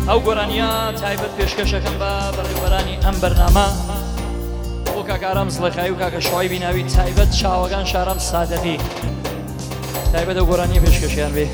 ئەو گۆرانیە تایبەت پێشکەشەکەم بە بەڕێوەبەرانی ئەم بەرنامە بۆ کاکارام زڵەخایی و کاکە شوای بیناوی تایبەت چاوەگان شارەم سادەقی تایبەت ئەو گۆرانیە پێشکەشیان بێ.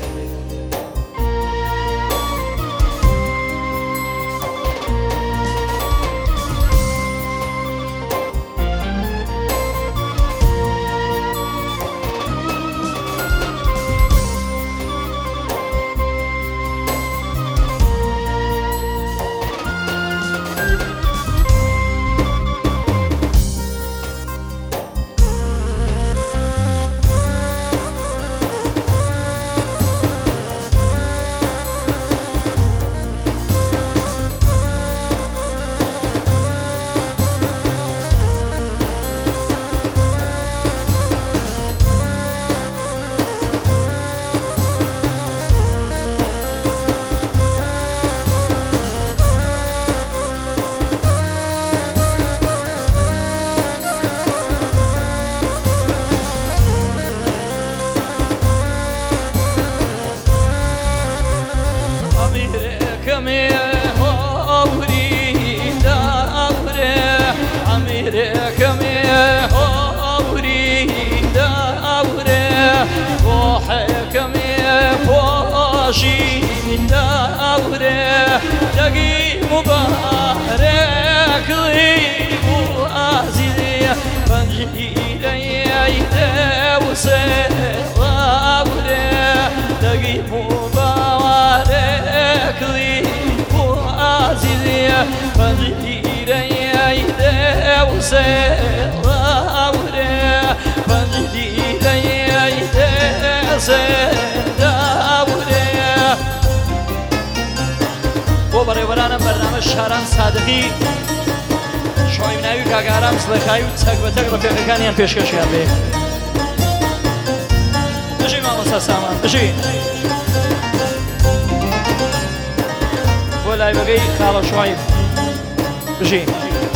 بۆ بەڕێوەبەرانم بەرنامە شاران سادەقی شوای بیناوی کاکارام زڵەخایی و تەک بە تەک ڕفێقەکانیان پێشکەشیان بێ. بژی مامۆستا سامان بژی بۆ لایبەگەی خاڵە شوای بژی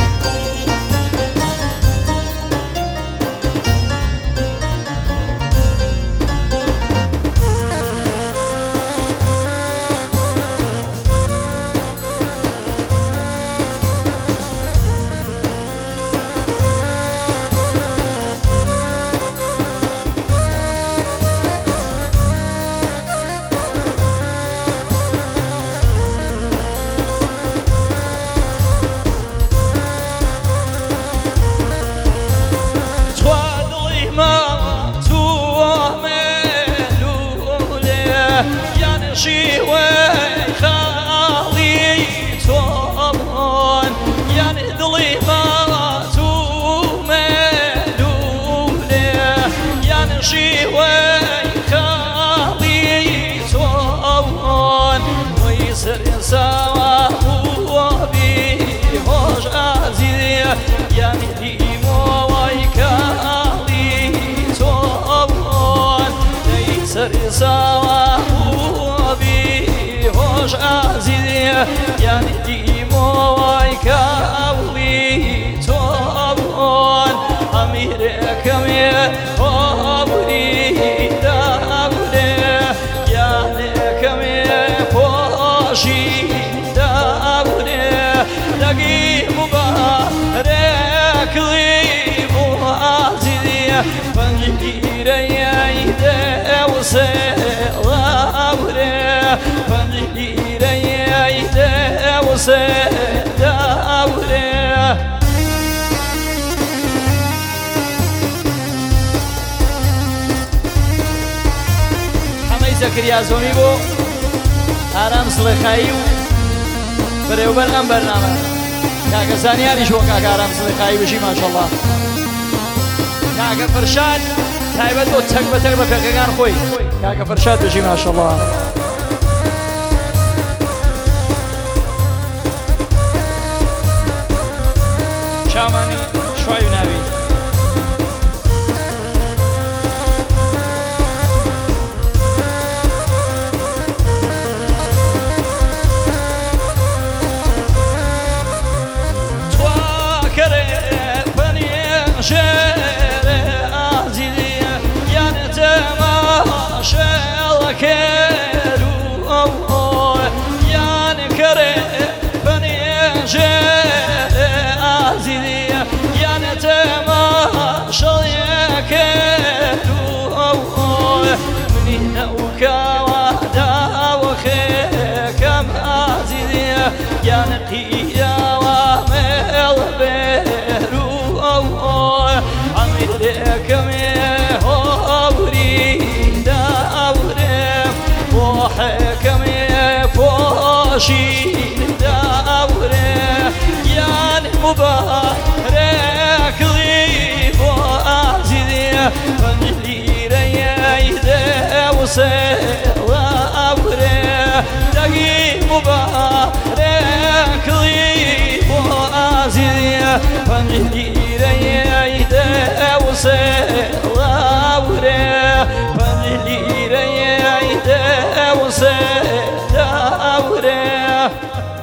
يعني ديمو ويكاولي توبون أميرك مي أبري داولي يعني كمي فوشي داولي لقي مبارك لي مؤازي فنجير يايدي وسيلاوري فنجير حمەی زەکریا زۆمی بۆ ئارام زڵەخایی و بەڕێوەبەر ئەم بەرنامە کاکە زانیاریش بۆ کاکە ئارام زڵەخایی بژی ماشەڵڵا کاکە فەرشاد تایبەت بۆ تەک بە تەک بە پێکەکان خۆی کاکە فەرشاد بژی ماشەڵڵا شامانی شوای بیناوی كرو يعني كري قيا ومل بيرو عميرك مهوري دوري وحكم فوشي دوري يعني مبارك لي وعزيزي فنجلي ريايدي وسلوري دقي مبارك لي وعزيزي فنجلي ريايدي وسلوري فنجلي ريايدي وسلوري